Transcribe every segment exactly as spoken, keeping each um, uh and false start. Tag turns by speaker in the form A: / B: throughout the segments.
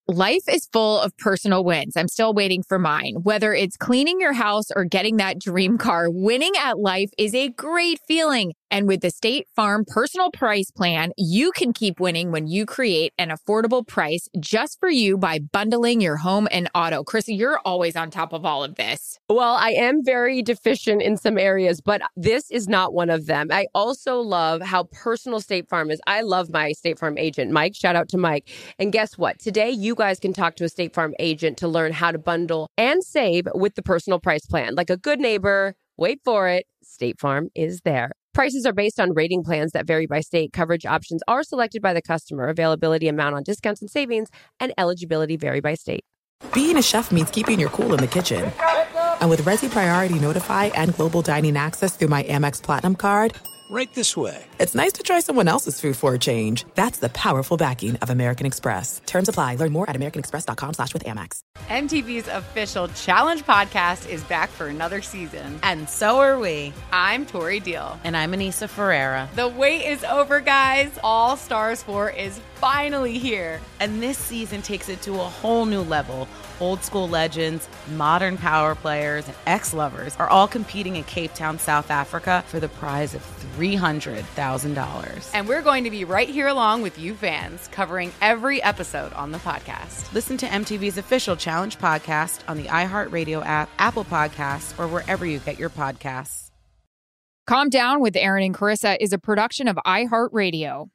A: Life is full of personal wins. I'm still waiting for mine. Whether it's cleaning your house or getting that dream car, winning at life is a great feeling. And with the State Farm Personal Price Plan, you can keep winning when you create an affordable price just for you by bundling your home and auto. Krista, you're always on top of all of this.
B: Well, I am very deficient in some areas, but this is not one of them. I also love how personal State Farm is. I love my State Farm agent, Mike. Shout out to Mike. And guess what? Today, you guys can talk to a State Farm agent to learn how to bundle and save with the Personal Price Plan. Like a good neighbor, wait for it, State Farm is there. Prices are based on rating plans that vary by state. Coverage options are selected by the customer. Availability, amount on discounts and savings, and eligibility vary by state.
C: Being a chef means keeping your cool in the kitchen. And with Resi Priority Notify and Global Dining Access through my Amex Platinum card,
D: right this way.
C: It's nice to try someone else's food for a change. That's the powerful backing of American Express. Terms apply. Learn more at americanexpress.com slash with Amex.
E: M T V's official Challenge podcast is back for another season.
F: And so are we.
E: I'm Tori Deal.
F: And I'm Anissa Ferreira.
E: The wait is over, guys. All Stars four is finally here.
F: And this season takes it to a whole new level. Old school legends, modern power players, and ex-lovers are all competing in Cape Town, South Africa for the prize of three hundred thousand dollars.
E: And we're going to be right here along with you fans, covering every episode on the podcast.
F: Listen to M T V's official Challenge podcast on the iHeartRadio app, Apple Podcasts, or wherever you get your podcasts.
A: Calm Down with Aaron and Carissa is a production of iHeartRadio.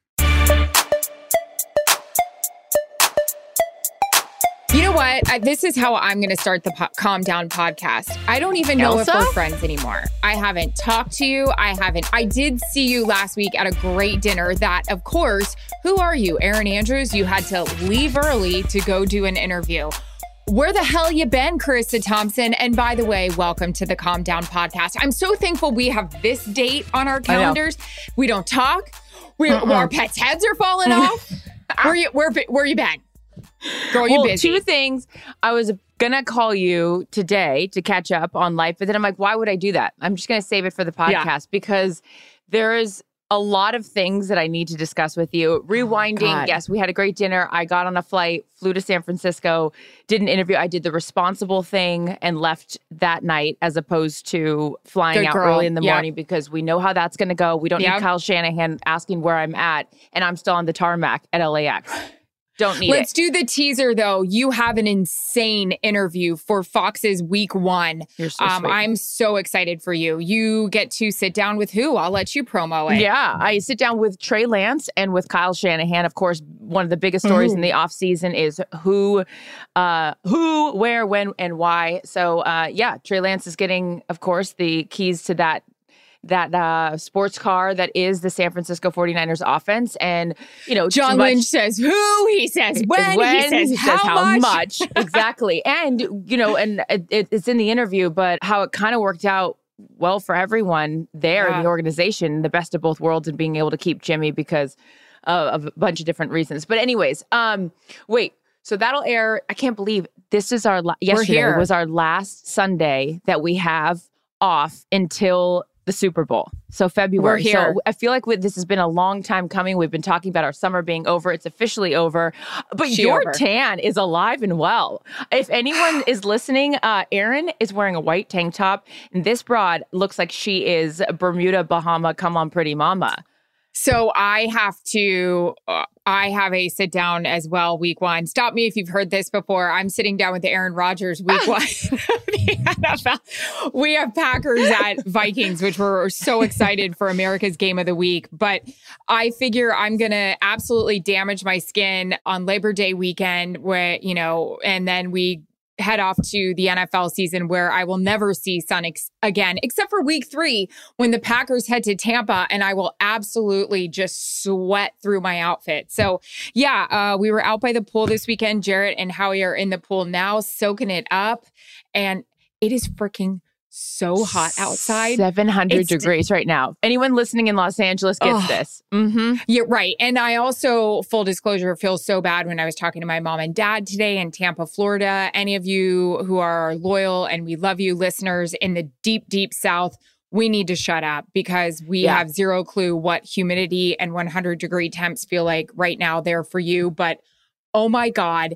A: You know what? I, this is how I'm going to start the po- Calm Down podcast. I don't even know
B: Elsa?
A: if we're friends anymore. I haven't talked to you. I haven't. I did see you last week at a great dinner that, of course, who are you? Erin Andrews? You had to leave early to go do an interview. Where the hell you been, Carissa Thompson? And by the way, welcome to the Calm Down podcast. I'm so thankful we have this date on our calendars. We don't talk. We, uh-uh. Our pets' heads are falling off. Where you where where you been? Girl, you
B: well,
A: busy.
B: Two things. I was going to call you today to catch up on life, but then I'm like, why would I do that? I'm just going to save it for the podcast yeah. because there is a lot of things that I need to discuss with you. Rewinding, oh, yes, we had a great dinner. I got on a flight, flew to San Francisco, did an interview. I did the responsible thing and left that night as opposed to flying Good out girl. early in the yep. morning because we know how that's going to go. We don't yep. need Kyle Shanahan asking where I'm at, and I'm still on the tarmac at L A X. Don't need
A: Let's
B: it.
A: do the teaser, though. You have an insane interview for Fox's Week One.
B: You're so
A: um,
B: sweet.
A: I'm so excited for you. You get to sit down with who? I'll let you promo it.
B: Yeah, I sit down with Trey Lance and with Kyle Shanahan. Of course, one of the biggest stories mm-hmm. in the offseason is who, uh, who, where, when, and why. So, uh, yeah, Trey Lance is getting, of course, the keys to that that uh, sports car that is the San Francisco forty-niners offense. And, you know,
A: John
B: much,
A: Lynch says who, he says when,
B: when
A: he says
B: he
A: how,
B: says how
A: much.
B: much. Exactly. And, you know, and it, it, it's in the interview, but how it kind of worked out well for everyone there yeah. in the organization, the best of both worlds and being able to keep Jimmy because uh, of a bunch of different reasons. But anyways, um, wait. So that'll air. I can't believe this is our, la- yesterday was our last Sunday that we have off until the Super Bowl. So February.
A: We're here.
B: So I feel like we, this has been a long time coming. We've been talking about our summer being over. It's officially over. But
A: she
B: your
A: over.
B: tan is alive and well. If anyone is listening, uh, Erin is wearing a white tank top. And this broad looks like she is Bermuda, Bahama, come on pretty mama.
A: So I have to, uh, I have a sit down as well, week one. Stop me if you've heard this before. I'm sitting down with Aaron Rodgers, week one. The N F L. We have Packers at Vikings, which we're so excited for America's game of the week. But I figure I'm going to absolutely damage my skin on Labor Day weekend where, you know, and then we head off to the N F L season where I will never see sun ex- again, except for week three when the Packers head to Tampa and I will absolutely just sweat through my outfit. So yeah, uh, we were out by the pool this weekend. Jarrett and Howie are in the pool now, soaking it up. And it is freaking so hot outside.
B: seven hundred
A: It's,
B: degrees right now. Anyone listening in Los Angeles gets
A: oh,
B: this. Mm-hmm.
A: Yeah, right. And I also, full disclosure, feel so bad when I was talking to my mom and dad today in Tampa, Florida. Any of you who are loyal and we love you listeners in the deep, deep South, we need to shut up because we yeah. have zero clue what humidity and one hundred degree temps feel like right now there for you. But oh my God,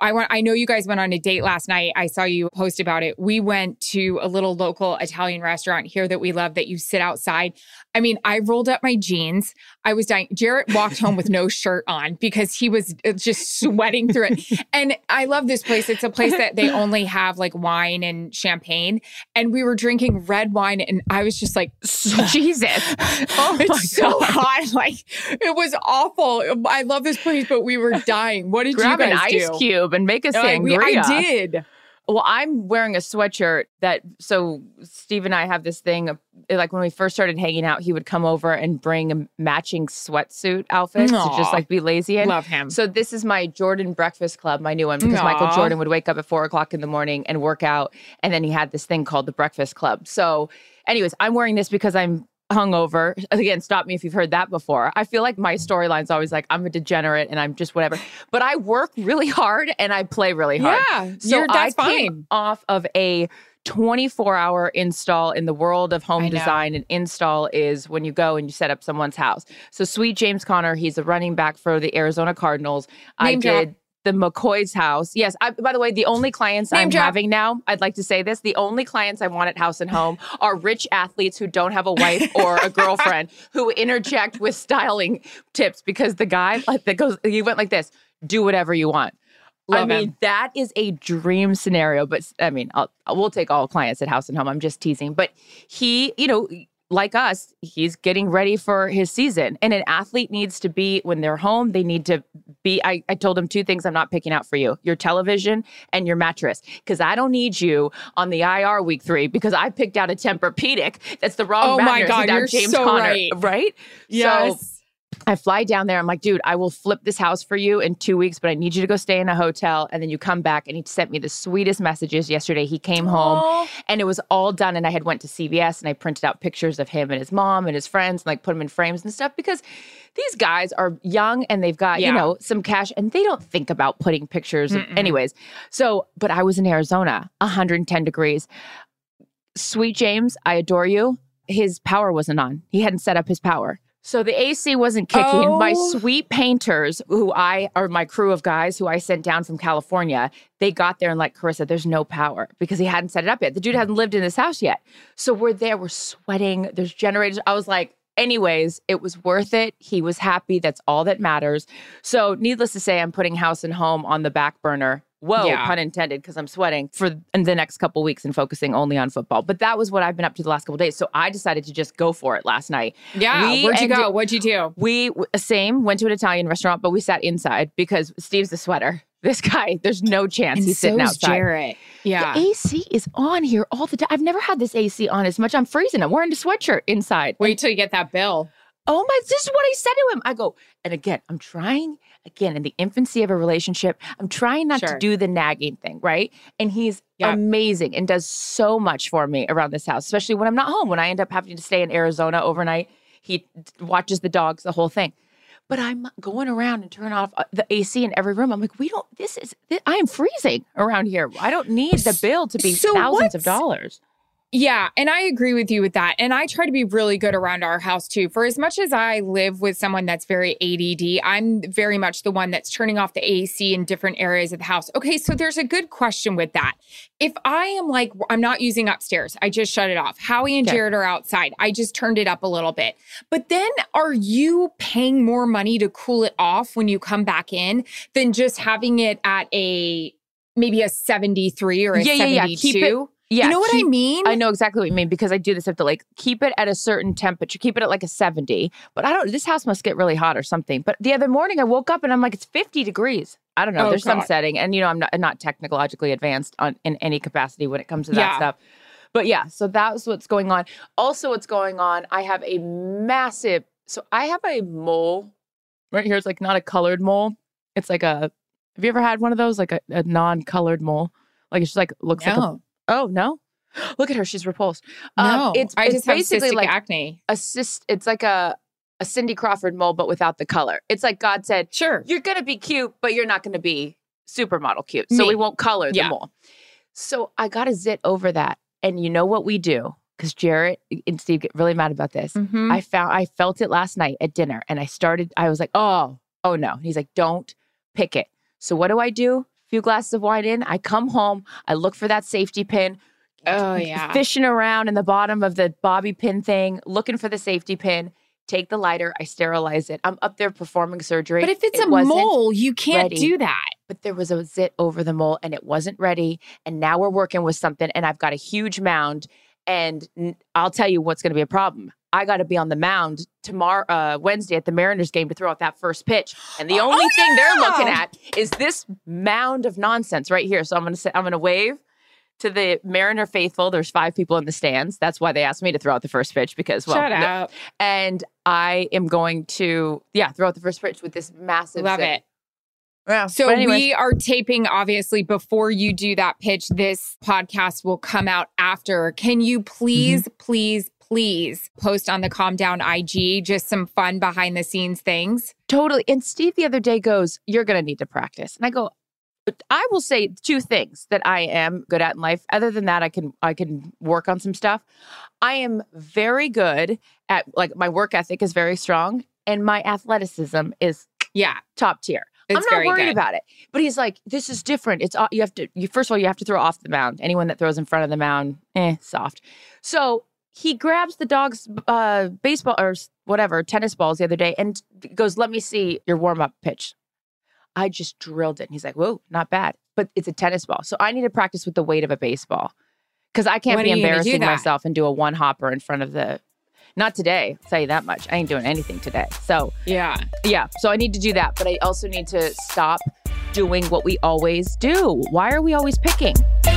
A: I want, I know you guys went on a date last night. I saw you post about it. We went to a little local Italian restaurant here that we love that you sit outside. I mean, I rolled up my jeans. I was dying. Jarrett walked home with no shirt on because he was just sweating through it. And I love this place. It's a place that they only have like wine and champagne. And we were drinking red wine and I was just like,
B: Jesus. Oh my
A: it's so
B: God.
A: hot. Like it was awful. I love this place, but we were dying. What did
B: Grab
A: you guys
B: an ice
A: do?
B: cube and make a
A: Like,
B: sangria.
A: we- I did.
B: Well, I'm wearing a sweatshirt that, so Steve and I have this thing of, like when we first started hanging out, he would come over and bring a matching sweatsuit outfits
A: Aw.
B: to just like be lazy in.
A: Love him.
B: So this is my Jordan Breakfast Club, my new one, because
A: Aw.
B: Michael Jordan would wake up at four o'clock in the morning and work out. And then he had this thing called the Breakfast Club. So anyways, I'm wearing this because I'm hungover. Again, stop me if you've heard that before. I feel like my storyline's always like, I'm a degenerate and I'm just whatever. But I work really hard and I play really hard.
A: Yeah,
B: So
A: you're- that's
B: I came
A: fine.
B: off of a twenty-four hour install in the world of home
A: I know.
B: design. An install is when you go and you set up someone's house. So sweet James Conner, he's a running back for the Arizona Cardinals. I
A: Name drop.
B: did the McCoy's house. Yes. I, by the way, the only clients
A: Name
B: I'm
A: drop.
B: having now, I'd like to say this, the only clients I want at House and Home are rich athletes who don't have a wife or a girlfriend who interject with styling tips because the guy like, that goes, he went like this, do whatever you want. I
A: Love
B: mean,
A: him.
B: that is a dream scenario. But I mean, I'll, we'll take all clients at House and Home. I'm just teasing. But he, you know, like us, he's getting ready for his season. And an athlete needs to be, when they're home, they need to be, I, I told him two things I'm not picking out for you, your television and your mattress. Because I don't need you on the I R week three because I picked out a Tempur-Pedic. That's the wrong
A: Oh my
B: mattress.
A: God,
B: Now
A: you're
B: James
A: so
B: Conner,
A: right.
B: Right?
A: Yes.
B: So I fly down there. I'm like, dude, I will flip this house for you in two weeks, but I need you to go stay in a hotel. And then you come back. And he sent me the sweetest messages yesterday. He came home and it was all done. And I had went to C V S and I printed out pictures of him and his mom and his friends and like put them in frames and stuff because these guys are young and they've got,
A: Yeah.
B: you know, some cash and they don't think about putting pictures. Of, anyways, so, but I was in Arizona, one hundred ten degrees. Sweet James, I adore you. His power wasn't on. He hadn't set up his power. So the A C wasn't kicking.
A: Oh.
B: My sweet painters, who I are my crew of guys who I sent down from California, they got there and like, Carissa, there's no power because he hadn't set it up yet. The dude hadn't lived in this house yet. So we're there, we're sweating. There's generators. I was like, anyways, it was worth it. He was happy. That's all that matters. So needless to say, I'm putting House and Home on the back burner. Whoa,
A: Yeah.
B: pun intended, because I'm sweating for in the next couple weeks and focusing only on football. But that was what I've been up to the last couple days. So I decided to just go for it last night.
A: Yeah.
B: We
A: Where'd you
B: ended-
A: go? What'd you do?
B: We, w- same, went to an Italian restaurant, but we sat inside because Steve's the sweater. This guy, there's no chance he's sitting
A: so's
B: outside.
A: Jarrett. Yeah.
B: The A C is on here all the time. I've never had this A C on as much. I'm freezing. I'm wearing a sweatshirt inside.
A: Wait till you get that bill.
B: Oh my, this is what I said to him. I go, and again, I'm trying, again, in the infancy of a relationship, I'm trying not to
A: Sure.
B: do the nagging thing, right? And he's
A: Yeah.
B: amazing and does so much for me around this house, especially when I'm not home. When I end up having to stay in Arizona overnight, he d- watches the dogs, the whole thing. But I'm going around and turning off uh, the A C in every room. I'm like, we don't, this is, this, I am freezing around here. I don't need the bill to be
A: So
B: thousands of
A: what's-
B: dollars.
A: Yeah, and I agree with you with that. And I try to be really good around our house too. For as much as I live with someone that's very A D D, I'm very much the one that's turning off the A C in different areas of the house. Okay, so there's a good question with that. If I am like, I'm not using upstairs, I just shut it off. Howie and
B: Okay.
A: Jared are outside. I just turned it up a little bit. But then are you paying more money to cool it off when you come back in than just having it at a maybe a seventy-three or a
B: Yeah, yeah, yeah.
A: seventy-two?
B: Keep it- Yeah,
A: you know what
B: keep-
A: I mean?
B: I know exactly what you mean because I do this. I have to like keep it at a certain temperature, keep it at like a seventy. But I don't, this house must get really hot or something. But the other morning I woke up and I'm like, it's fifty degrees. I don't know.
A: Oh,
B: There's some
A: God.
B: setting. And, you know, I'm not, not technologically advanced on in any capacity when it comes to that
A: Yeah.
B: stuff. But yeah, so that's what's going on. Also, what's going on, I have a massive, so I have a mole right here. It's like not a colored mole. It's like a, have you ever had one of those? Like a, a non-colored mole? Like it's just like, looks like a,
A: No.
B: oh, no? Look at her. She's repulsed. Um,
A: No,
B: it's,
A: I
B: it's
A: just have
B: basically
A: cystic
B: like
A: acne.
B: a cyst. It's like a, a Cindy Crawford mole, but without the color. It's like God said,
A: Sure.
B: you're going to be cute, but you're not going to be supermodel cute. So
A: Me.
B: we won't color the
A: Yeah.
B: mole. So I got a zit over that. And you know what we do? Because Jarrett and Steve get really mad about this.
A: Mhm.
B: I found I felt it last night at dinner and I started, I was like, oh, oh no. And he's like, don't pick it. So what do I do? few glasses of wine in, I come home, I look for that safety pin.
A: Oh, yeah.
B: Fishing around in the bottom of the bobby pin thing, looking for the safety pin. Take the lighter, I sterilize it. I'm up there performing surgery.
A: But if it's
B: it
A: a mole, you can't
B: ready.
A: do that.
B: But there was a zit over the mole and it wasn't ready. And now we're working with something and I've got a huge mound. And I'll tell you what's going to be a problem. I got to be on the mound tomorrow, uh, Wednesday at the Mariners game to throw out that first pitch. And the only
A: oh,
B: thing
A: yeah!
B: they're looking at is this mound of nonsense right here. So I'm going to say, I'm going to wave to the Mariner faithful. There's five people in the stands. That's why they asked me to throw out the first pitch because, well,
A: Shut
B: no.
A: up.
B: And I am going to, yeah, throw out the first pitch with this massive
A: Love
B: zit.
A: it.
B: Yeah.
A: So
B: But anyways,
A: we are taping, obviously, before you do that pitch. This podcast will come out after. Can you please, mm-hmm. please, please post on the Calm Down I G just some fun behind the scenes things?
B: Totally. And Steve the other day goes, you're going to need to practice. And I go, I will say two things that I am good at in life. Other than that, I can I can work on some stuff. I am very good at, like, my work ethic is very strong and my athleticism is
A: yeah
B: top tier.
A: It's
B: I'm not
A: very
B: worried
A: good.
B: about it. But he's like, this is different. It's you have to you first of all you have to throw off the mound. Anyone that throws in front of the mound, eh, soft. So he grabs the dog's uh, baseball or whatever tennis balls the other day and goes, "Let me see your warm up pitch." I just drilled it. And he's like, whoa, not bad. But it's a tennis ball. So I need to practice with the weight of a baseball. Because I can't
A: When
B: be
A: are you gonna do
B: embarrassing
A: that?
B: myself and do a one hopper in front of the... Not today. I'll tell you that much. I ain't doing anything today. So,
A: Yeah.
B: yeah. So I need to do that. But I also need to stop doing what we always do. Why are we always picking?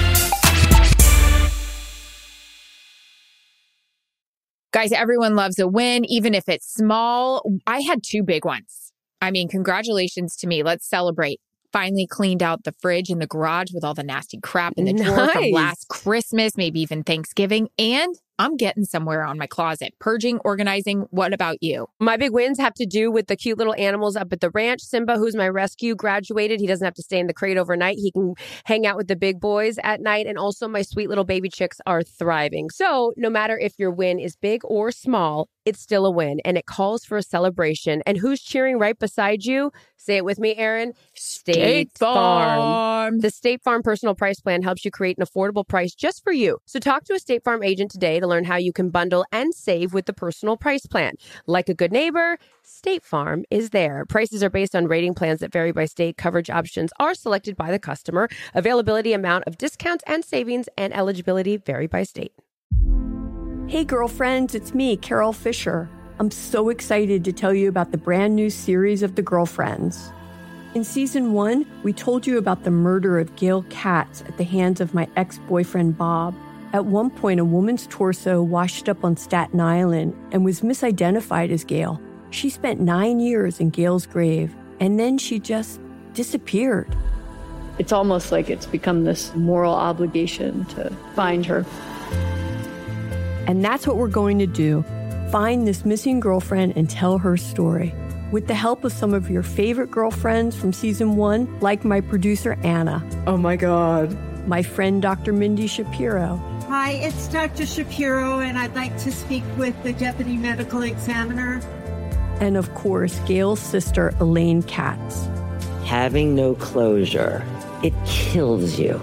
A: Guys, everyone loves a win, even if it's small. I had two big ones. I mean, congratulations to me. Let's celebrate. Finally cleaned out the fridge in the garage with all the nasty crap in the drawer from
D: Nice.
A: last Christmas, maybe even Thanksgiving. And I'm getting somewhere on my closet. Purging, organizing. What about you?
D: My big wins have to do with the cute little animals up at the ranch. Simba, who's my rescue, graduated. He doesn't have to stay in the crate overnight. He can hang out with the big boys at night. And also my sweet little baby chicks are thriving. So no matter if your win is big or small, it's still a win. And it calls for a celebration. And who's cheering right beside you? Say it with me, Aaron. State Farm. The State Farm Personal Price Plan helps you create an affordable price just for you. So talk to a State Farm agent today to learn how you can bundle and save with the Personal Price Plan. Like a good neighbor, State Farm is there. Prices are based on rating plans that vary by state. Coverage options are selected by the customer. Availability, amount of discounts and savings, and eligibility vary by state.
G: Hey, girlfriends, it's me, Carol Fisher. I'm so excited to tell you about the brand new series of The Girlfriends. In season one, we told you about the murder of Gail Katz at the hands of my ex-boyfriend, Bob. At one point, a woman's torso washed up on Staten Island and was misidentified as Gail. She spent nine years in Gail's grave, and then she just disappeared.
H: It's almost like it's become this moral obligation to find her.
G: And that's what we're going to do. Find this missing girlfriend and tell her story. With the help of some of your favorite girlfriends from season one, like my producer, Anna.
H: Oh my God.
G: My friend, Doctor Mindy Shapiro.
I: Hi, it's Doctor Shapiro, and I'd like to speak with the Deputy Medical Examiner.
G: And of course, Gail's sister, Elaine Katz.
J: Having no closure, it kills you.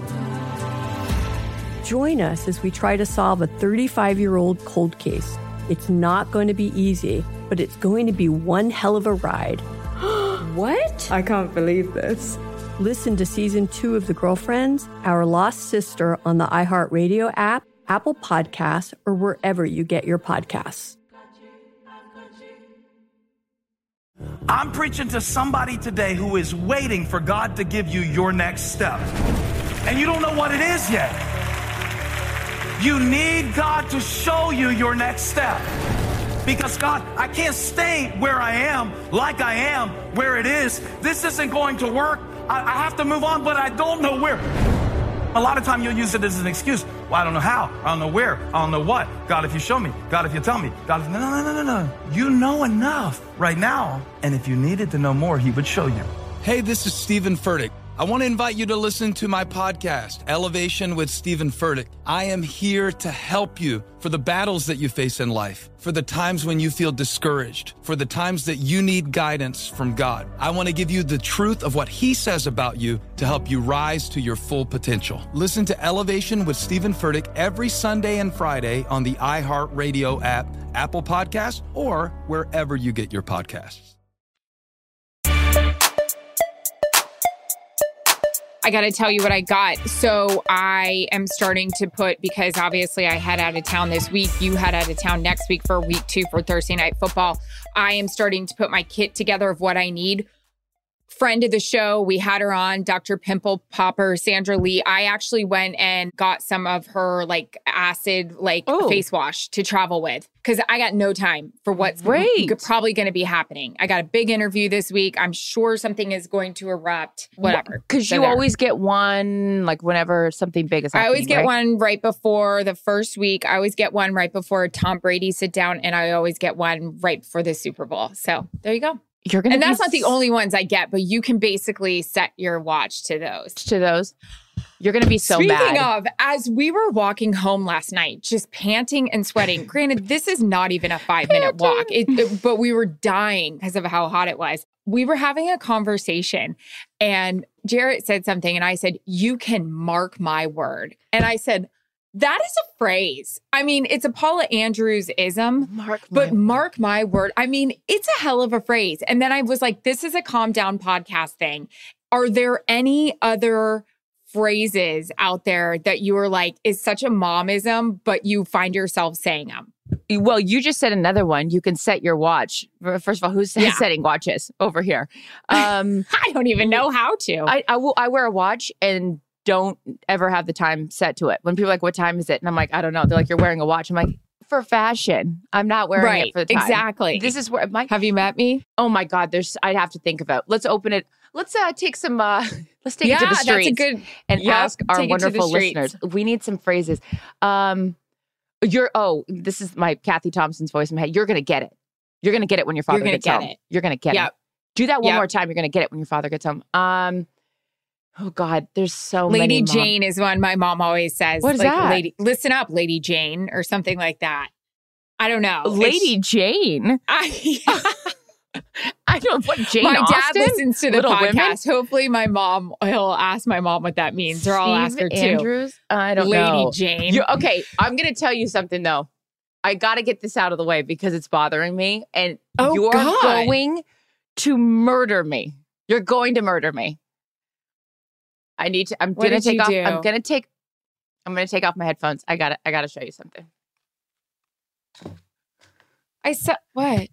G: Join us as we try to solve a thirty-five-year-old cold case. It's not going to be easy, but it's going to be one hell of a ride.
H: What? I can't believe this.
G: Listen to season two of The Girlfriends, Our Lost Sister on the iHeartRadio app, Apple Podcasts, or wherever you get your podcasts.
K: I'm preaching to somebody today who is waiting for God to give you your next step. And you don't know what it is yet. You need God to show you your next step. Because God, I can't stay where I am, like I am, where it is. This isn't going to work. I, I have to move on, but I don't know where. A lot of time you'll use it as an excuse. Well, I don't know how. I don't know where. I don't know what. God, if you show me. God, if you tell me. God, if... No, no, no, no, no. You know enough right now. And if you needed to know more, he would show you.
L: Hey, this is Stephen Furtick.
K: I want to invite you to listen to my podcast, Elevation with Stephen Furtick. I am here to help you for the battles that you face in life, for the times when you feel discouraged, for the times that you need guidance from God. I want to give you the truth of what He says about you to help you rise to your full potential. Listen to Elevation with Stephen Furtick every Sunday and Friday on the iHeartRadio app, Apple Podcasts, or wherever you get your podcasts.
A: I got to tell you what I got. So I am starting to put, because obviously I head out of town this week. You head out of town next week for week two for Thursday Night Football. I am starting to put my kit together of what I need. Friend of the show, we had her on, Doctor Pimple Popper, Sandra Lee. I actually went and got some of her like acid, like Ooh. face wash to travel with because I got no time for what's Great. probably going to be happening. I got a big interview this week. I'm sure something is going to erupt, whatever.
B: Because
A: so
B: you
A: there.
B: always get one, like whenever something big is happening.
A: I always get
B: right?
A: one right before the first week. I always get one right before Tom Brady sit down, and I always get one right before the Super Bowl. So there you go.
B: You're gonna
A: and that's
B: be...
A: not the only ones I get, but you can basically set your watch to those.
B: To those. You're going to be so
A: Speaking
B: mad.
A: Speaking of, as we were walking home last night, just panting and sweating, granted, this is not even a five-minute walk, it, it, but we were dying because of how hot it was. We were having a conversation, and Jarrett said something, and I said, you can mark my word. And I said, that is a phrase. I mean, it's a Paula Andrews-ism, mark but word. mark my word. I mean, it's a hell of a phrase. And then I was like, this is a calm down podcast thing. Are there any other phrases out there that you are like, is such a momism, but you find yourself saying them?
B: Well, you just said another one. You can set your watch. First of all, who's yeah. setting watches over here? Um,
A: I don't even know how to.
B: I, I, will, I wear a watch and don't ever have the time set to it. When people are like, what time is it? And I'm like, I don't know. They're like, you're wearing a watch. I'm like, for fashion. I'm not wearing
A: right,
B: it for the time.
A: Exactly.
B: This is where my...
A: Have you met me?
B: Oh my God. There's, I'd have to think about. Let's open it. Let's uh, take some, uh, let's take
A: yeah,
B: it to the streets
A: that's a good,
B: and
A: yep,
B: ask our wonderful listeners. We need some phrases. Um, you're, oh, this is my Kathy Thompson's voice in my head. You're going to get it. You're going to get it when your father
A: you're gonna
B: gets
A: get
B: home.
A: It.
B: You're going to get
A: yep.
B: it. Do that one
A: yep.
B: more time. You're going to get it when your father gets home. Um, Oh God, there's so
A: Lady
B: many.
A: Lady Jane is one my mom always says.
B: What is
A: like,
B: that?
A: Lady, listen up, Lady Jane, or something like that. I don't know.
B: Lady
A: it's,
B: Jane.
A: I,
B: I don't. What Jane?
A: My
B: Austen?
A: dad listens to the
B: Little
A: podcast.
B: Women?
A: Hopefully, my mom. He'll ask my mom what that means, or I'll ask her too.
B: Andrews? I don't
A: Lady
B: know.
A: Lady Jane.
B: You're, okay, I'm gonna tell you something though. I got to get this out of the way because it's bothering me, and
A: oh,
B: you're
A: God.
B: going to murder me. You're going to murder me. I need to. I'm
A: what
B: gonna take off.
A: Do?
B: I'm gonna take. I'm gonna take off my headphones. I got. I got to show you something.
A: I saw what?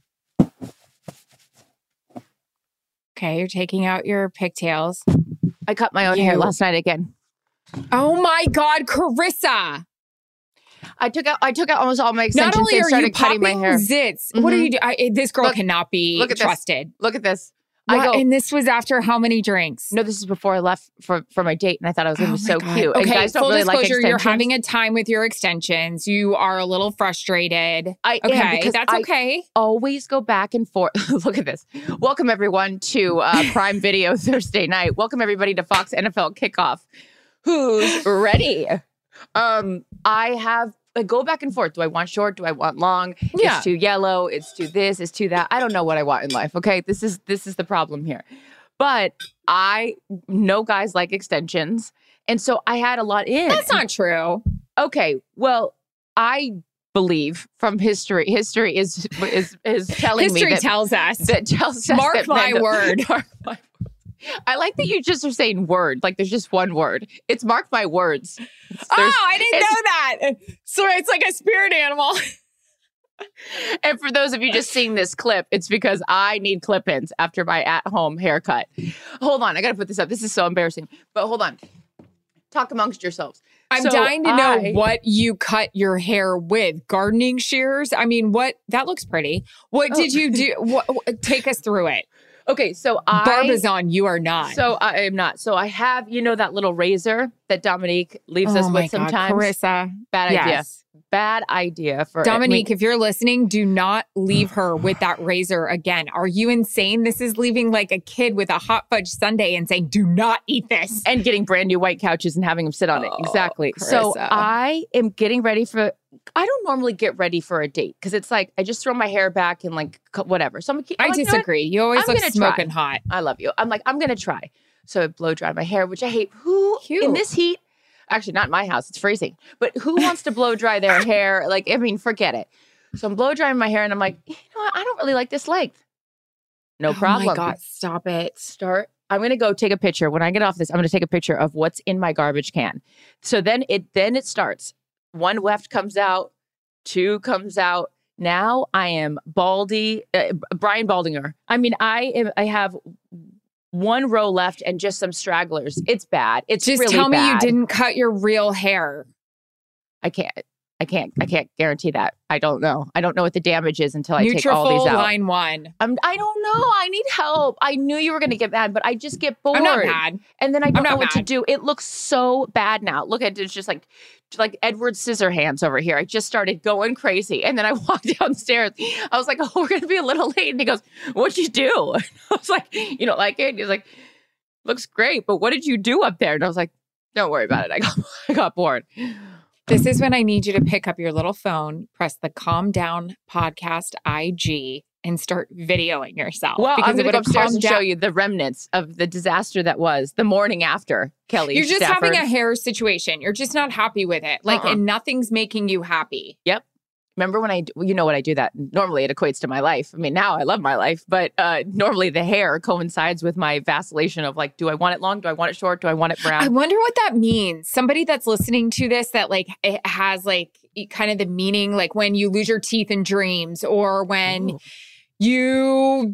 A: Okay, you're taking out your pigtails.
B: I cut my own you. hair last night again.
A: Oh my God, Carissa!
B: I took out. I took out almost all my extensions.
A: Not only
B: and
A: are
B: started
A: you
B: cutting my hair.
A: Zits, mm-hmm. what are you doing? This girl
B: look,
A: cannot be
B: look at
A: trusted.
B: This. Look at this.
A: What?
B: I go,
A: and this was after how many drinks?
B: No, this is before I left for, for my date, and I thought I was going to oh be so
A: God.
B: cute.
A: Okay,
B: and guys don't
A: full
B: really
A: disclosure,
B: like extensions.
A: You're having a time with your extensions. You are a little frustrated.
B: I
A: okay,
B: am because
A: that's
B: I
A: okay.
B: Always go back and forth. Look at this. Welcome everyone to uh, Prime Video Thursday night. Welcome everybody to Fox N F L Kickoff. Who's ready? Um, I have. I go back and forth. Do I want short? Do I want long?
A: Yeah.
B: It's too yellow. It's too this. It's too that. I don't know what I want in life. Okay, this is this is the problem here. But I know guys like extensions, and so I had a lot in.
A: That's not true.
B: Okay, well, I believe from history. History is is is telling
A: history
B: me that
A: tells us
B: that tells us
A: mark
B: that
A: my
B: men,
A: word.
B: Mark my word. I like that you just are saying word. Like there's just one word. It's mark my words. There's,
A: oh, I didn't know that. So it's like a spirit animal.
B: And for those of you just seeing this clip, it's because I need clip-ins after my at-home haircut. Hold on. I got to put this up. This is so embarrassing. But hold on. Talk amongst yourselves.
A: I'm
B: so
A: dying to know
B: I,
A: what you cut your hair with. Gardening shears? I mean, what? That looks pretty. What oh. did you do? What, what, take us through it.
B: Okay, so I...
A: Barbizon, you are not.
B: So I am not. So I have, you know, that little razor that Dominique leaves
A: oh
B: us with
A: God,
B: sometimes?
A: Carissa.
B: Bad
A: yes.
B: idea. bad idea for
A: Dominique,
B: I mean,
A: if you're listening, do not leave her with that razor again. Are you insane? This is leaving like a kid with a hot fudge sundae and saying, do not eat this.
B: And getting brand new white couches and having them sit on
A: oh,
B: it. Exactly.
A: Carissa.
B: So I am getting ready for, I don't normally get ready for a date because it's like, I just throw my hair back and like whatever. So I'm, I'm
A: I
B: like,
A: disagree.
B: You, know
A: you always
B: I'm
A: look smoking
B: try.
A: hot.
B: I love you. I'm like, I'm going to try. So I blow dry my hair, which I hate. Who Cute. in this heat? Actually, not in my house. It's freezing. But who wants to blow dry their hair? Like, I mean, forget it. So I'm blow drying my hair and I'm like, you know what? I don't really like this length. No problem.
A: Oh my God, stop it.
B: Start. I'm going to go take a picture. When I get off this, I'm going to take a picture of what's in my garbage can. So then it then it starts. One weft comes out. Two comes out. Now I am Baldy, uh, Brian Baldinger. I mean, I am. I have one row left and just some stragglers. It's bad. It's
A: just
B: really
A: tell me
B: bad.
A: you didn't cut your real hair.
B: I can't. I can't. I can't guarantee that. I don't know. I don't know what the damage is until I
A: Nutrafol
B: take all these out.
A: line one.
B: I'm, I don't know. I need help. I knew you were going to get mad, but I just get bored.
A: I'm not mad.
B: And then I don't know what
A: mad.
B: to do. It looks so bad now. Look at it. It's just like, like Edward Scissorhands over here. I just started going crazy. And then I walked downstairs. I was like, oh, we're going to be a little late. And he goes, what'd you do? And I was like, you don't like it? And he's like, looks great, but what did you do up there? And I was like, don't worry about it. I got, I got bored.
A: This is when I need you to pick up your little phone, press the Calm Down Podcast I G, and start videoing yourself.
B: Well,
A: because
B: I'm going to go upstairs and
A: down-
B: show you the remnants of the disaster that was the morning after Kelly
A: You're just
B: Stafford.
A: having a hair situation. You're just not happy with it. Like,
B: Uh-uh.
A: and nothing's making you happy.
B: Yep. Remember when I, do, you know what I do that? Normally it equates to my life. I mean, now I love my life, but uh, normally the hair coincides with my vacillation of like, do I want it long? Do I want it short? Do I want it brown?
A: I wonder what that means. Somebody that's listening to this that like it has like kind of the meaning, like when you lose your teeth in dreams or when Ooh. you,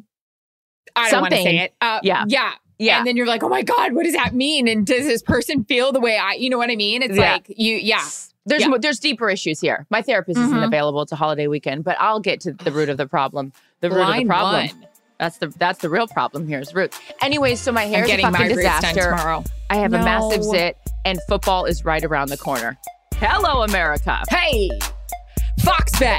A: I don't want to say it. Uh,
B: yeah.
A: Yeah.
B: Yeah.
A: And then you're like, oh my God, what does that mean? And does this person feel the way I, you know what I mean? It's
B: yeah.
A: like you, yeah.
B: There's
A: yeah.
B: mo- there's deeper issues here. My therapist
A: mm-hmm.
B: isn't available. It's a holiday weekend, but I'll get to the root of the problem. The root
A: Line
B: of the problem.
A: One.
B: That's the that's the real problem here is root. Anyways, so my hair is a
A: getting
B: fucking
A: my roots done
B: disaster.
A: tomorrow.
B: I have
A: no.
B: a massive zit, and football is right around the corner. Hello, America.
A: Hey, Fox Bet.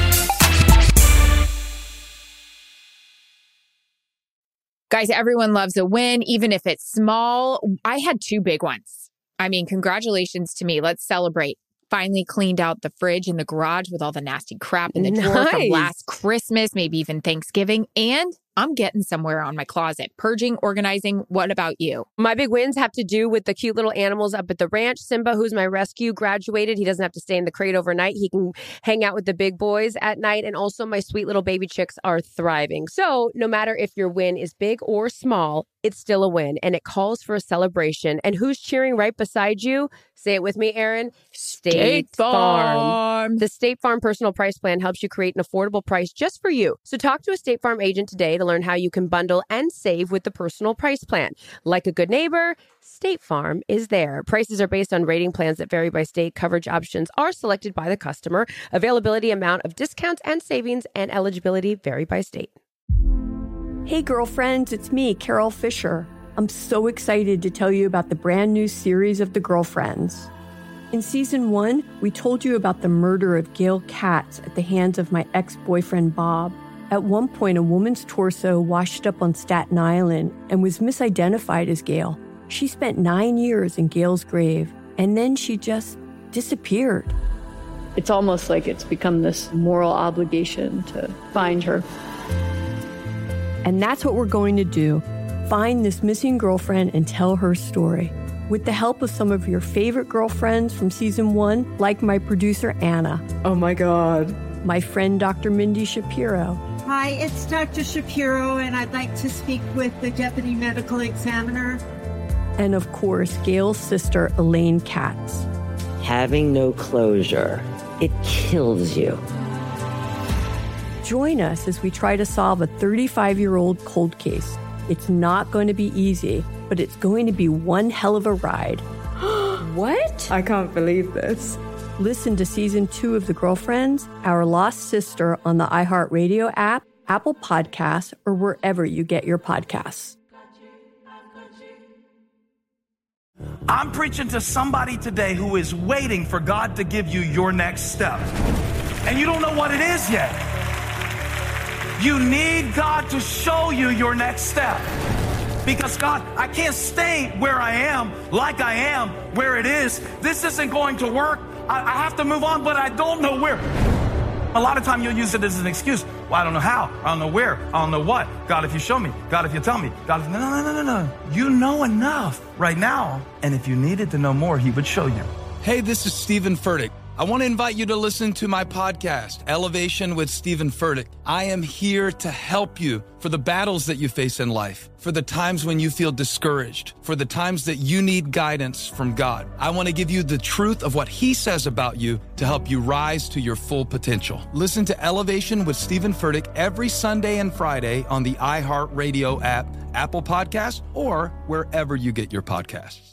A: Guys, everyone loves a win, even if it's small. I had two big ones. I mean, congratulations to me. Let's celebrate. Finally cleaned out the fridge in the garage with all the nasty crap in the
D: nice.
A: drawer from last Christmas, maybe even Thanksgiving. And I'm getting somewhere on my closet. Purging, organizing. What about you?
D: My big wins have to do with the cute little animals up at the ranch. Simba, who's my rescue, graduated. He doesn't have to stay in the crate overnight. He can hang out with the big boys at night. And also my sweet little baby chicks are thriving. So no matter if your win is big or small, it's still a win. And it calls for a celebration. And who's cheering right beside you? Say it with me, Aaron. State,
A: State Farm.
D: Farm. The State Farm Personal Price Plan helps you create an affordable price just for you. So talk to a State Farm agent today to learn how you can bundle and save with the Personal Price Plan. Like a good neighbor, State Farm is there. Prices are based on rating plans that vary by state. Coverage options are selected by the customer. Availability, amount of discounts and savings, and eligibility vary by state.
G: Hey, girlfriends, it's me, Carol Fisher. I'm so excited to tell you about the brand new series of The Girlfriends. In season one, we told you about the murder of Gail Katz at the hands of my ex-boyfriend, Bob. At one point, a woman's torso washed up on Staten Island and was misidentified as Gail. She spent nine years in Gail's grave, and then she just disappeared.
H: It's almost like it's become this moral obligation to find her.
G: And that's what we're going to do. Find this missing girlfriend and tell her story. With the help of some of your favorite girlfriends from season one, like my producer, Anna.
L: Oh my God.
G: My friend, Doctor Mindy Shapiro.
I: Hi, it's Doctor Shapiro, and I'd like to speak with the Deputy Medical Examiner.
G: And of course, Gail's sister, Elaine Katz.
J: Having no closure, it kills you.
G: Join us as we try to solve a thirty-five-year-old cold case. It's not going to be easy, but it's going to be one hell of a ride.
L: What? I can't believe this.
G: Listen to season two of The Girlfriends, Our Lost Sister on the iHeartRadio app, Apple Podcasts, or wherever you get your podcasts.
K: I'm preaching to somebody today who is waiting for God to give you your next step. And you don't know what it is yet. You need God to show you your next step. Because God, I can't stay where I am, like I am, where it is. This isn't going to work. I, I have to move on, but I don't know where. A lot of time you'll use it as an excuse. Well, I don't know how. I don't know where. I don't know what. God, if you show me. God, if you tell me. God, if... No, no, no, no, no. You know enough right now. And if you needed to know more, he would show you.
M: Hey, this is Stephen Furtick. I want to invite you to listen to my podcast, Elevation with Stephen Furtick. I am here to help you for the battles that you face in life, for the times when you feel discouraged, for the times that you need guidance from God. I want to give you the truth of what he says about you to help you rise to your full potential. Listen to Elevation with Stephen Furtick every Sunday and Friday on the iHeartRadio app, Apple Podcasts, or wherever you get your podcasts.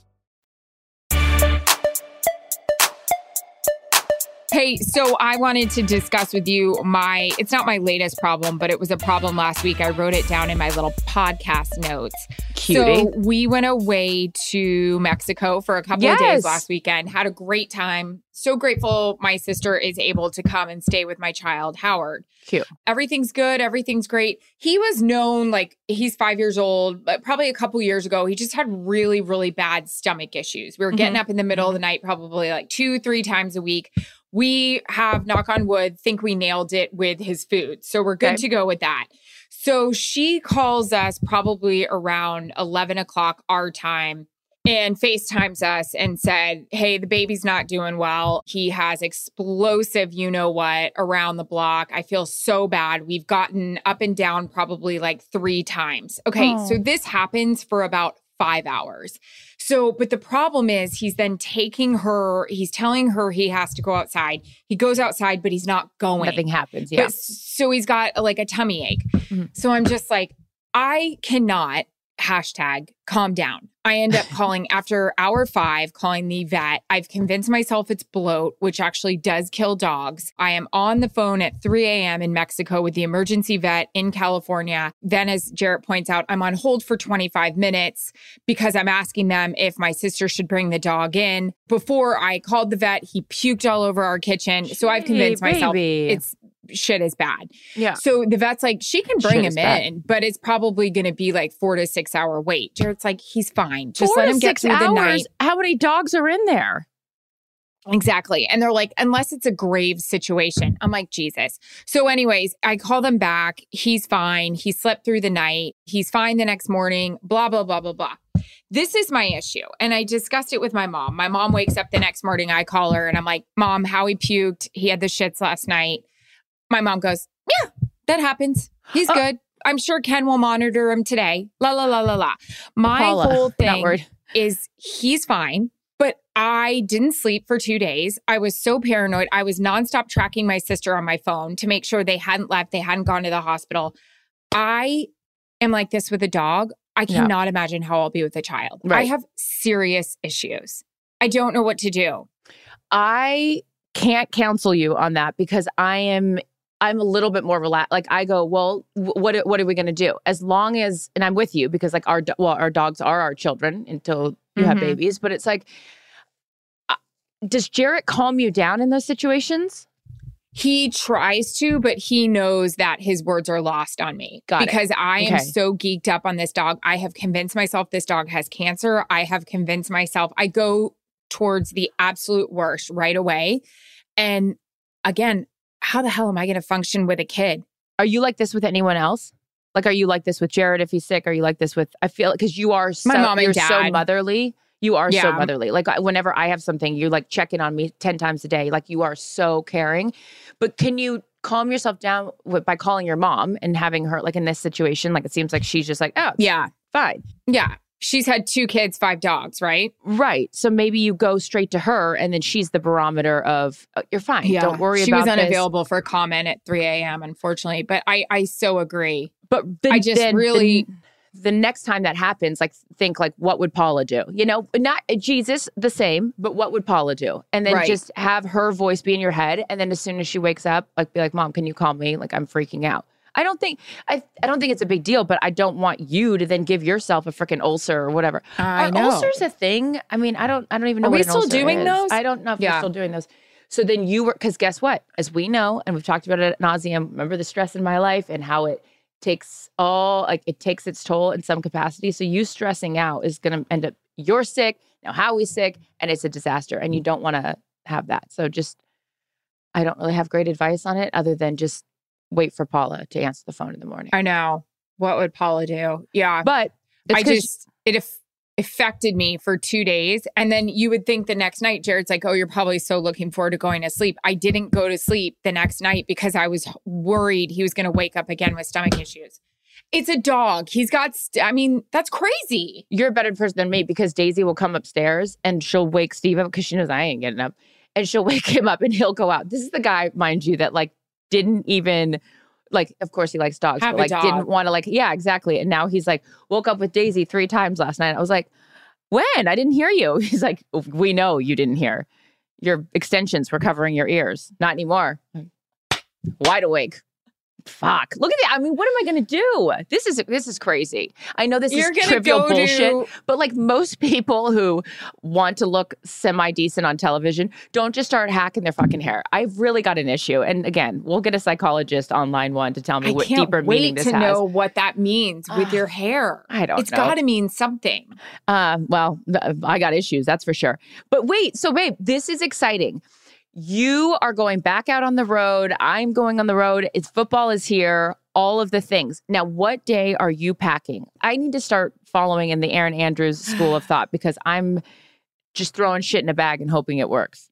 A: Hey, so I wanted to discuss with you my, it's not my latest problem, but it was a problem last week. I wrote it down in my little podcast notes.
B: Cutie.
A: So we went away to Mexico for a couple
B: yes.
A: of days last weekend, had a great time. So grateful my sister is able to come and stay with my child, Howard.
B: Cute.
A: Everything's good. Everything's great. He was known, like, he's five years old, but probably a couple years ago, he just had really, really bad stomach issues. We were getting mm-hmm. up in the middle of the night, probably like two, three times a week. We have, knock on wood, think we nailed it with his food. So we're good okay. to go with that. So she calls us probably around eleven o'clock our time and FaceTimes us and said, hey, the baby's not doing well. He has explosive, you know what, around the block. I feel so bad. We've gotten up and down probably like three times. Okay, oh. So this happens for about five hours. So, but the problem is he's then taking her, he's telling her he has to go outside. He goes outside, but he's not going.
B: Nothing happens, yeah.
A: But, so he's got like a tummy ache. Mm-hmm. So I'm just like, I cannot, hashtag, calm down. I end up calling after hour five, calling the vet. I've convinced myself it's bloat, which actually does kill dogs. I am on the phone at three a.m. in Mexico with the emergency vet in California. Then, as Jarrett points out, I'm on hold for twenty-five minutes because I'm asking them if my sister should bring the dog in. Before I called the vet, he puked all over our kitchen. So I've convinced
B: hey,
A: myself
B: baby.
A: it's shit is bad.
B: Yeah.
A: So the vet's like, she can bring
B: shit
A: him in, but it's probably going to be like four to six hour wait. Jarrett's like, he's fine. Just
B: four
A: let him
B: to
A: get
B: six
A: through
B: hours?
A: the night.
B: How many dogs are in there?
A: Exactly. And they're like, unless it's a grave situation. I'm like, Jesus. So anyways, I call them back. He's fine. He slept through the night. He's fine the next morning, blah, blah, blah, blah, blah. This is my issue. And I discussed it with my mom. My mom wakes up the next morning. I call her and I'm like, Mom, Howie puked. He had the shits last night. My mom goes, yeah, that happens. He's uh, good. I'm sure Ken will monitor him today. La, la, la, la, la. My
B: Paula,
A: whole thing is he's fine, but I didn't sleep for two days. I was so paranoid. I was nonstop tracking my sister on my phone to make sure they hadn't left. They hadn't gone to the hospital. I am like this with a dog. I cannot yeah. imagine how I'll be with a child. Right. I have serious issues. I don't know what to do.
B: I can't counsel you on that because I am... I'm a little bit more relaxed. Like I go, well, what what are we going to do? As long as, and I'm with you because like our well, our dogs are our children until you mm-hmm. have babies. But it's like, uh, does Jarrett calm you down in those situations?
A: He tries to, but he knows that his words are lost on me.
B: Got
A: because
B: it.
A: I am
B: okay.
A: so geeked up on this dog. I have convinced myself this dog has cancer. I have convinced myself I go towards the absolute worst right away. And again, how the hell am I going to function with a kid?
B: Are you like this with anyone else? Like, are you like this with Jarrett if he's sick? Are you like this with, I feel, because you are so,
A: my mom and
B: you're
A: dad.
B: so motherly. You are
A: yeah.
B: so motherly. Like whenever I have something, you like check in on me ten times a day. Like you are so caring. But can you calm yourself down with, by calling your mom and having her like in this situation? Like it seems like she's just like, oh,
A: yeah,
B: fine.
A: Yeah. She's had two kids, five dogs, right?
B: Right. So maybe you go straight to her and then she's the barometer of, oh, you're fine.
A: Yeah.
B: Don't worry
A: she
B: about
A: She was
B: this.
A: unavailable for comment at three a.m., unfortunately. But I, I so agree.
B: But then,
A: I just
B: then,
A: really...
B: Then, the next time that happens, like think like, what would Paula do? You know, not Jesus, the same, but what would Paula do? And then
A: right.
B: just have her voice be in your head. And then as soon as she wakes up, like be like, Mom, can you call me? Like I'm freaking out. I don't think I I don't think it's a big deal, but I don't want you to then give yourself a freaking ulcer or whatever.
A: I
B: Are
A: know.
B: ulcers a thing? I mean, I don't I don't even know
A: Are
B: what
A: we
B: an
A: still
B: ulcer
A: doing
B: is.
A: those?
B: I don't know if
A: Yeah.
B: we're still doing those. So then you were, because guess what? As we know, and we've talked about it ad nauseum, remember the stress in my life and how it takes all, like it takes its toll in some capacity. So you stressing out is going to end up, you're sick, now Howie's sick, and it's a disaster. And you don't want to have that. So just, I don't really have great advice on it other than just wait for Paula to answer the phone in the morning.
A: I know. What would Paula do? Yeah.
B: But
A: I just, it aff- affected me for two days. And then you would think the next night, Jared's like, oh, you're probably so looking forward to going to sleep. I didn't go to sleep the next night because I was worried he was going to wake up again with stomach issues. It's a dog. He's got, st- I mean, that's crazy.
B: You're a better person than me because Daisy will come upstairs and she'll wake Steve up because she knows I ain't getting up. And she'll wake him up and he'll go out. This is the guy, mind you, that like didn't even, like, of course he likes dogs,
A: Have
B: but
A: a
B: like
A: dog.
B: didn't want to like, yeah, exactly. And now he's like, woke up with Daisy three times last night. I was like, when? I didn't hear you. He's like, we know you didn't hear. Your extensions were covering your ears. Not anymore. Wide awake. Fuck. Look at that. I mean, what am I going to do? This is this is crazy. I know this
A: You're
B: is
A: gonna
B: trivial
A: go
B: bullshit,
A: to-
B: but like most people who want to look semi-decent on television don't just start hacking their fucking hair. I've really got an issue. And again, we'll get a psychologist on line one to tell me
A: I
B: what
A: can't
B: deeper
A: wait
B: meaning this
A: to
B: has.
A: know what that means with your hair.
B: I don't
A: It's
B: know.
A: got to mean something.
B: Uh, well, th- I got issues, that's for sure. But wait, so babe, this is exciting. You are going back out on the road. I'm going on the road. It's football is here. All of the things. Now, what day are you packing? I need to start following in the Erin Andrews school of thought because I'm just throwing shit in a bag and hoping it works.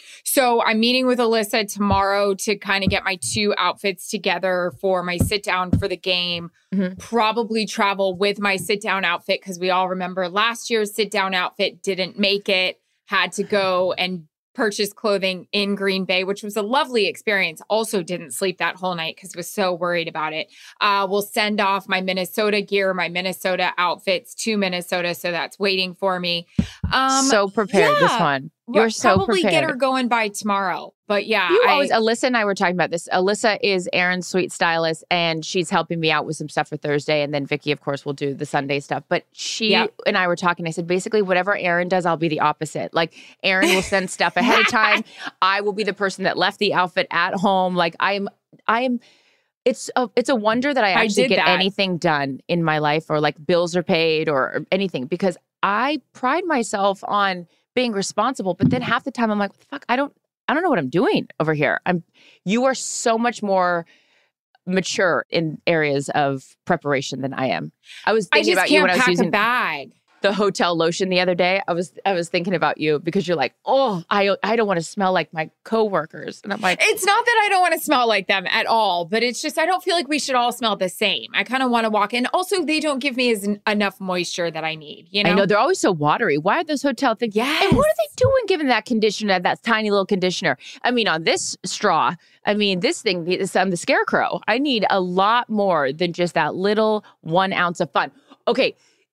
A: So I'm meeting with Alyssa tomorrow to kind of get my two outfits together for my sit down for the game.
B: Mm-hmm.
A: Probably travel with my sit down outfit because we all remember last year's sit down outfit didn't make it. Had to go and purchase clothing in Green Bay, which was a lovely experience. Also didn't sleep that whole night because was so worried about it. Uh, we'll send off my Minnesota gear, my Minnesota outfits to Minnesota. So that's waiting for me. Um,
B: so prepared, this
A: yeah.
B: one. You're
A: We'll
B: so
A: probably
B: prepared.
A: get her going by tomorrow. But yeah,
B: You
A: I,
B: always, Alyssa and I were talking about this. Alyssa is Erin's sweet stylist, and she's helping me out with some stuff for Thursday. And then Vicky, of course, will do the Sunday stuff. But she
A: Yep.
B: and I were talking. I said, basically, whatever Erin does, I'll be the opposite. Like, Erin will send stuff ahead of time. I will be the person that left the outfit at home. Like, I am, I am. It's a, it's a wonder that I
A: I
B: actually
A: did
B: get
A: that.
B: anything done in my life, or like bills are paid, or, or anything, because I pride myself on being responsible. But then half the time, I'm like, what the fuck, I don't. I don't know what I'm doing over here. I'm you are so much more mature in areas of preparation than I am. I was
A: I
B: thinking
A: just
B: about you
A: can't
B: when I was
A: pack
B: using
A: a bag.
B: the hotel lotion the other day. I was I was thinking about you because you're like, "Oh, I I don't want to smell like my coworkers." And I'm like,
A: It's not that I don't want to smell like them at all, but it's just I don't feel like we should all smell the same. I kind of want to walk in. Also, they don't give me as en- enough moisture that I need. You know,
B: I know they're always so watery. Why are those hotel things?
A: Yes.
B: And what are they doing giving that conditioner, that tiny little conditioner? I mean, on this straw, I mean, this thing is I'm the scarecrow. I need a lot more than just that little one ounce of fun. Okay.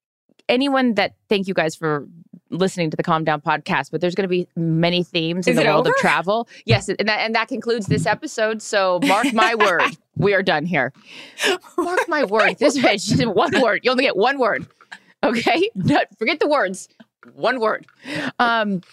B: Anyone that, thank you guys for listening to the Calm Down podcast, but there's going to be many themes in
A: Is
B: the
A: it
B: world
A: over?
B: of travel. Yes. And that, and that concludes this episode. So mark my word. We are done here. Mark my word. This bitch, one word. You only get one word. Okay. No, forget the words. One word. Um,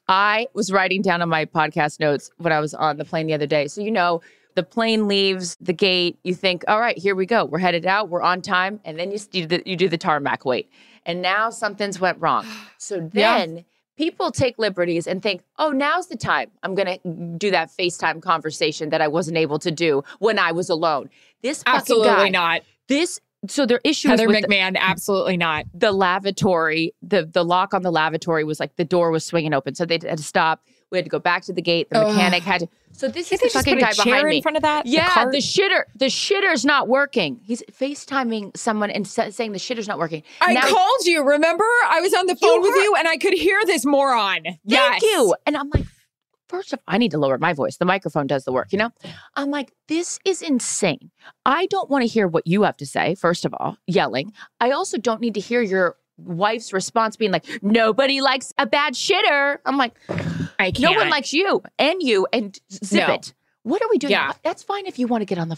B: I was writing down on my podcast notes when I was on the plane the other day. So, you know, the plane leaves the gate. You think, all right, here we go. We're headed out. We're on time. And then you do the, you do the tarmac wait. And now something's went wrong. So then
A: Yeah.
B: people take liberties and think, oh, now's the time. I'm going to do that FaceTime conversation that I wasn't able to do when I was alone. This fucking
A: absolutely
B: guy,
A: not.
B: this, so their issues
A: Heather
B: with the-
A: McMahon, absolutely not.
B: the lavatory, the the lock on the lavatory was like the door was swinging open. So they had to stop. We had to go back to the gate. The
A: Ugh.
B: mechanic had to. So this is
A: Can't they
B: the
A: just
B: fucking
A: put a
B: guy
A: chair
B: behind
A: in
B: me.
A: front of that? The
B: Yeah,
A: cart?
B: the shitter, the shitter's not working. He's FaceTiming someone and sa- saying the shitter's not working.
A: I
B: Now-
A: called you, remember? I was on the phone with
B: heard-
A: you and I could hear this moron.
B: Thank
A: Yes.
B: you. And I'm like, first of all, I need to lower my voice. The microphone does the work, you know? I'm like, this is insane. I don't want to hear what you have to say, first of all, yelling. I also don't need to hear your wife's response being like, nobody likes a bad shitter. I'm like,
A: I can't.
B: no one likes you and you and zip
A: No.
B: it. What are we doing?
A: Yeah.
B: That's fine if you want to get on the phone.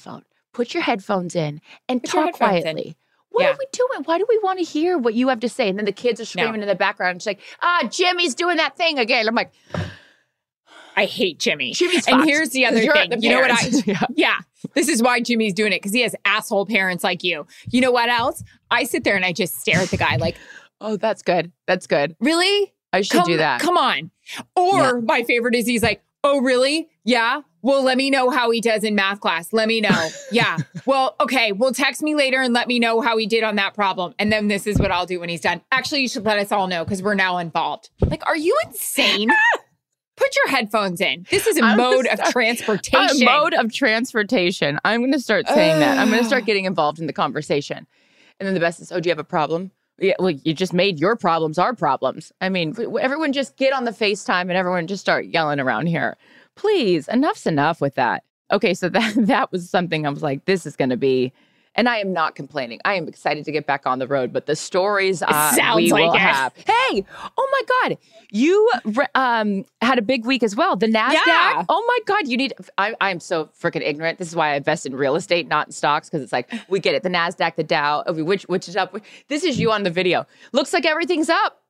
B: put your headphones in and
A: Put your
B: talk
A: headphones
B: quietly.
A: in.
B: What
A: Yeah.
B: are we doing? Why do we want to hear what you have to say? And then the kids are screaming
A: No.
B: in the background. And she's like, ah, Jimmy's doing that thing again. I'm like,
A: I hate Jimmy.
B: Jimmy's
A: and
B: fucked.
A: here's the other
B: You're
A: thing.
B: the
A: You know what I?
B: parents.
A: yeah. yeah. This is why Jimmy's doing it, because he has asshole parents like you. You know what else? I sit there and I just stare at the guy like,
B: oh, that's good. That's good.
A: really?
B: I should
A: come,
B: do that.
A: Come on. Or
B: Yeah.
A: my favorite is he's like, oh, really? Yeah. Well, let me know how he does in math class. Let me know. Yeah. Well, okay. Well, text me later and let me know how he did on that problem. And then this is what I'll do when he's done. Actually, you should let us all know because we're now involved. Like, are you insane? Put your headphones in. This is a
B: I'm
A: mode
B: gonna
A: of
B: start-
A: transportation.
B: A mode of transportation. I'm going to start saying that. I'm going to start getting involved in the conversation. And then the best is, oh, do you have a problem? Yeah, well, you just made your problems our problems. I mean, everyone just get on the FaceTime and everyone just start yelling around here. Please, enough's enough with that. Okay, so that that was something I was like, this is going to be, and I am not complaining. I am excited to get back on the road, but the stories uh,
A: Sounds
B: we
A: like
B: will
A: it.
B: have. Hey, oh my God, you re- um, had a big week as well. The NASDAQ.
A: Yeah.
B: Oh my God, you need, I, I'm so freaking ignorant. This is why I invest in real estate, not in stocks, because it's like, we get it. The NASDAQ, the Dow, okay, which, which is up. This is you on the video. Looks like everything's up.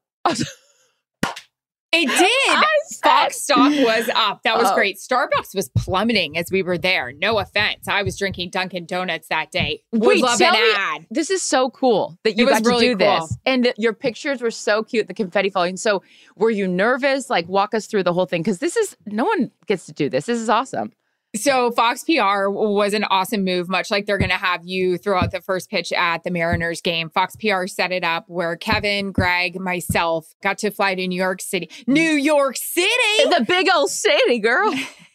A: It did.
B: said-
A: Fox stock was up. That was
B: Oh.
A: great. Starbucks was plummeting as we were there. No offense. I was drinking Dunkin' Donuts that day. Would
B: Wait,
A: love
B: tell
A: an
B: me-
A: ad.
B: This is so cool that you
A: It was
B: got to
A: really
B: do
A: cool.
B: this. And that your pictures were so cute, the confetti falling. So were you nervous? Like, walk us through the whole thing. Because this is, no one gets to do this. This is awesome.
A: So Fox P R was an awesome move, much like they're going to have you throw out the first pitch at the Mariners game. Fox P R set it up where Kevin, Greg, myself got to fly to New York City. New York City!
B: The big old city, girl.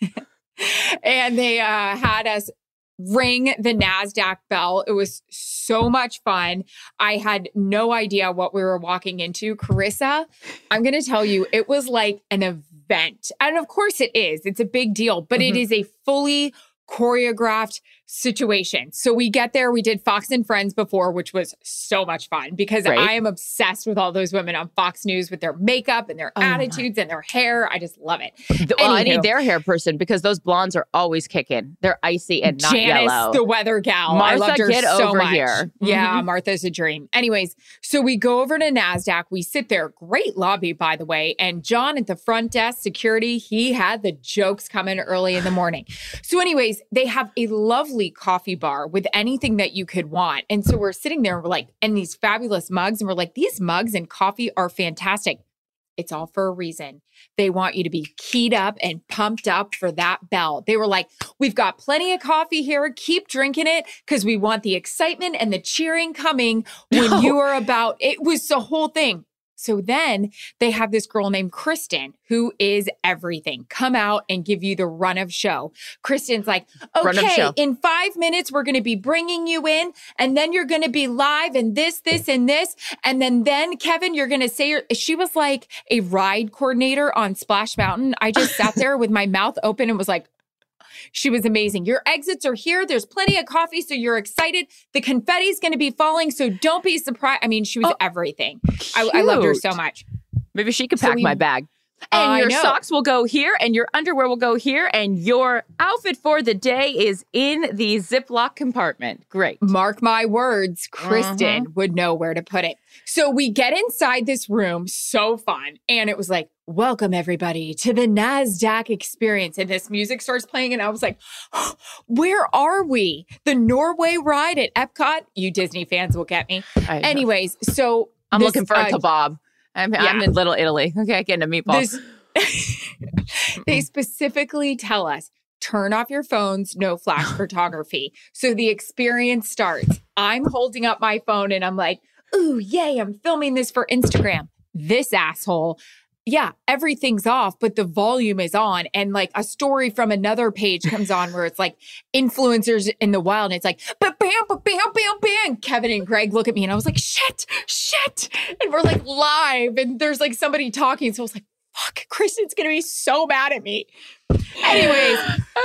A: And they uh, had us ring the NASDAQ bell. It was so much fun. I had no idea what we were walking into. Carissa, I'm going to tell you, it was like an event. And of course it is. It's a big deal, but
B: Mm-hmm.
A: it is a fully choreographed situation. So we get there. We did Fox and Friends before, which was so much fun because
B: Right.
A: I am obsessed with all those women on Fox News with their makeup and their
B: Oh my.
A: attitudes and their hair. I just love it.
B: Well, I
A: Anywho.
B: need their hair person because those blondes are always kicking. They're icy and not
A: Janice,
B: yellow.
A: the weather gal. I
B: Martha,
A: loved her
B: get
A: so
B: over
A: much.
B: here.
A: Yeah,
B: Mhm.
A: Martha's a dream. Anyways, so we go over to NASDAQ. We sit there. Great lobby, by the way. And John at the front desk, security, he had the jokes coming early in the morning. So anyways, they have a lovely coffee bar with anything that you could want. And so we're sitting there and we're like, and these fabulous mugs. And we're like, these mugs and coffee are fantastic. It's all for a reason. They want you to be keyed up and pumped up for that bell. They were like, we've got plenty of coffee here. Keep drinking it because we want the excitement and the cheering coming when
B: No.
A: you are about. It was the whole thing. So then they have this girl named Kristen, who is everything, come out and give you the run of show. Kristen's like,
B: Run of
A: okay,
B: show.
A: in five minutes, we're going to be bringing you in and then you're going to be live and this, this, and this. And then, then Kevin, you're going to say, your, she was like a ride coordinator on Splash Mountain. I just sat there with my mouth open and was like, she was amazing. Your exits are here. There's plenty of coffee. So you're excited. The confetti's going to be falling. So don't be surprised. I mean, she was
B: Oh,
A: everything. I, I loved her
B: cute.
A: so much.
B: Maybe she could
A: So
B: pack
A: we-
B: my bag. And
A: I
B: your
A: know.
B: socks will go here, and your underwear will go here, and your outfit for the day is in the Ziploc compartment. Great.
A: Mark my words, Kristen
B: Mm-hmm.
A: would know where to put it. So we get inside this room, so fun. And it was like, welcome everybody to the NASDAQ experience. And this music starts playing. And I was like, oh, where are we? The Norway ride at Epcot? You Disney fans will get me.
B: I know.
A: Anyways, so
B: I'm
A: this,
B: looking for
A: uh,
B: a kebab. I'm, I'm
A: yeah.
B: in Little Italy. Okay, getting a meatball.
A: This, they specifically tell us, turn off your phones, no flash photography. So the experience starts. I'm holding up my phone and I'm like, ooh, yay, I'm filming this for Instagram. This asshole, yeah, everything's off, but the volume is on. And like a story from another page comes on where it's like influencers in the wild. And it's like, but bam, but bam, bam, bam. Kevin and Greg look at me and I was like, shit, shit. And we're like live and there's like somebody talking. So I was like, fuck, Kristen's going to be so mad at me. Anyways,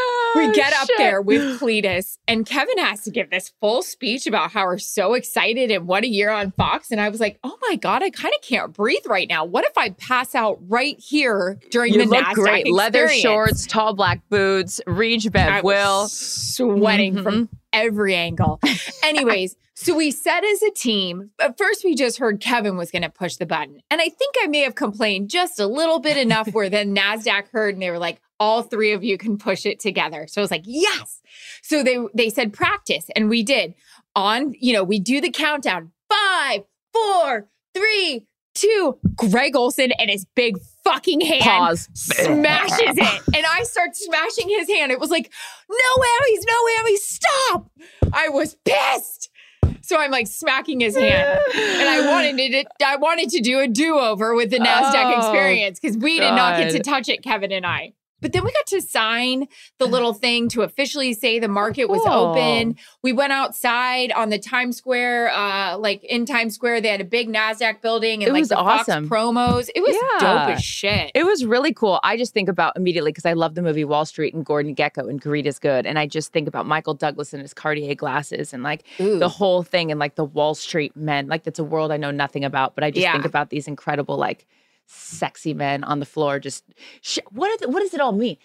A: we get up
B: shit.
A: there with Cletus and Kevin has to give this full speech about how we're so excited and what a year on Fox. And I was like, oh my God, I kind of can't breathe right now. What if I pass out right here during
B: You
A: the
B: look
A: NASDAQ
B: great. Leather
A: experience?
B: shorts, tall black boots, Reach Bev
A: I
B: Will.
A: was sweating
B: Mhm.
A: from every angle. Anyways, so we said as a team, at first we just heard Kevin was going to push the button. And I think I may have complained just a little bit enough where then NASDAQ heard and they were like, all three of you can push it together. So I was like, yes. So they they said practice. And we did. On, you know, we do the countdown. Five, four, three, two. Greg Olsen and his big fucking hand
B: Pause.
A: smashes it. And I start smashing his hand. It was like, no whammies, no whammies, stop. I was pissed. So I'm like smacking his hand. And I wanted it, I wanted to do a do-over with the NASDAQ
B: Oh,
A: experience because we did not get to
B: God.
A: touch it, Kevin and I. But then we got to sign the little thing to officially say the market was
B: Cool.
A: open. We went outside on the Times Square, uh, like in Times Square, they had a big NASDAQ building and
B: It
A: like
B: was
A: the
B: awesome.
A: Fox promos. It was
B: Yeah.
A: dope as shit.
B: It was really cool. I just think about immediately because I love the movie Wall Street and Gordon Gekko and Greed is Good. And I just think about Michael Douglas and his Cartier glasses and like
A: Ooh.
B: the whole thing and like the Wall Street men. Like that's a world I know nothing about, but I just
A: Yeah.
B: think about these incredible like sexy men on the floor. Just sh- what is it, what does it all mean?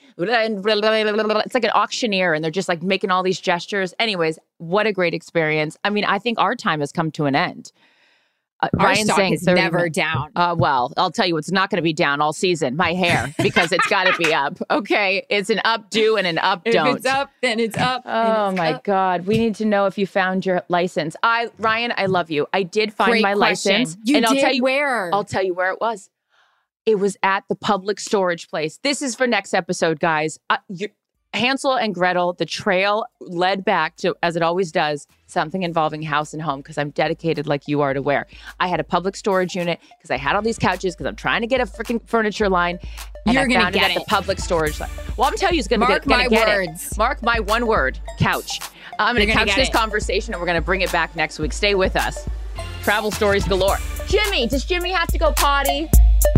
B: It's like an auctioneer and they're just like making all these gestures. Anyways, what a great experience. I mean, I think our time has come to an end. Uh,
A: Our
B: Ryan's
A: stock
B: saying
A: is
B: thirty
A: never
B: min-
A: down.
B: Uh, well, I'll tell you, it's not going to be down all season. My hair, because it's got to be up. Okay, it's an up do and an up
A: If
B: don't.
A: it's up, then it's up.
B: Oh
A: and it's
B: my
A: up.
B: God, we need to know if you found your license. I, Ryan, I love you. I did find
A: Great
B: my
A: question.
B: license,
A: You
B: and I'll
A: did
B: tell you
A: where?
B: I'll tell you where it was. It was at the public storage place. This is for next episode, guys. Uh, you Hansel and Gretel, the trail led back to, as it always does, something involving house and home because I'm dedicated like you are to where. I had a public storage unit because I had all these couches because I'm trying to get a freaking furniture line. And
A: You're
B: I
A: gonna
B: found
A: get
B: it at
A: it.
B: the public storage line. Well, I'm telling you, it's going to
A: Mark
B: get, gonna
A: my
B: get
A: words.
B: it. Mark my one word, couch. I'm going to
A: You're gonna
B: couch
A: get
B: this
A: it.
B: conversation and we're going to bring it back next week. Stay with us. Travel stories galore. Jimmy, does Jimmy have to go potty?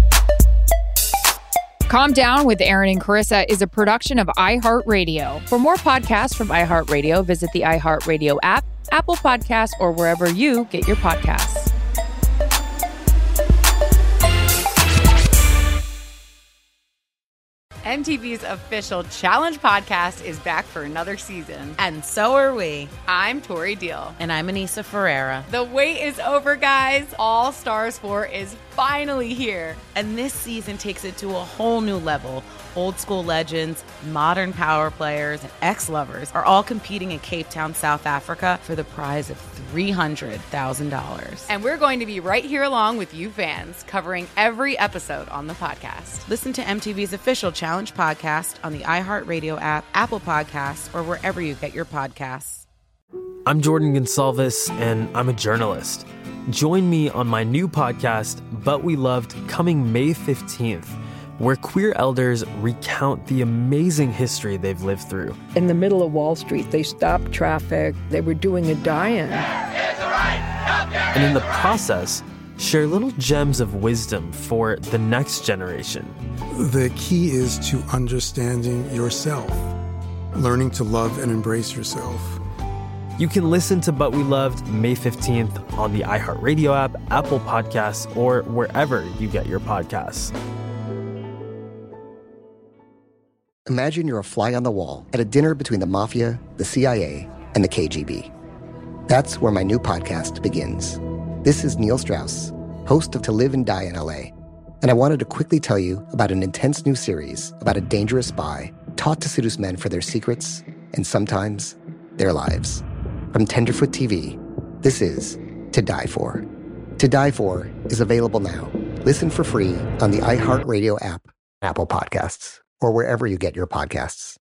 A: Calm Down with Aaron and Carissa is a production of iHeartRadio.
B: For more podcasts from iHeartRadio, visit the iHeartRadio app, Apple Podcasts, or wherever you get your podcasts.
E: M T V's official Challenge podcast is back for another season.
F: And so are we.
E: I'm Tori Deal.
F: And I'm Anissa Ferreira.
E: The wait is over, guys. All Stars four is finally here.
F: And this season takes it to a whole new level. Old school legends, modern power players, and ex-lovers are all competing in Cape Town, South Africa for the prize of three hundred thousand dollars.
E: And we're going to be right here along with you fans, covering every episode on the podcast.
F: Listen to M T V's official Challenge podcast on the iHeartRadio app, Apple Podcasts, or wherever you get your podcasts.
N: I'm Jordan Gonsalves, and I'm a journalist. Join me on my new podcast, But We Loved, coming May fifteenth, where queer elders recount the amazing history they've lived through.
O: In the middle of Wall Street, they stopped traffic. They were doing a die-in.
N: And in the process, share little gems of wisdom for the next generation.
P: The key is to understanding yourself, learning to love and embrace yourself.
N: You can listen to But We Loved May fifteenth on the iHeartRadio app, Apple Podcasts, or wherever you get your podcasts.
Q: Imagine you're a fly on the wall at a dinner between the mafia, the C I A, and the K G B. That's where my new podcast begins. This is Neil Strauss, host of To Live and Die in L A, and I wanted to quickly tell you about an intense new series about a dangerous spy taught to seduce men for their secrets and sometimes their lives. From Tenderfoot T V, this is To Die For. To Die For is available now. Listen for free on the iHeartRadio app, Apple Podcasts, or wherever you get your podcasts.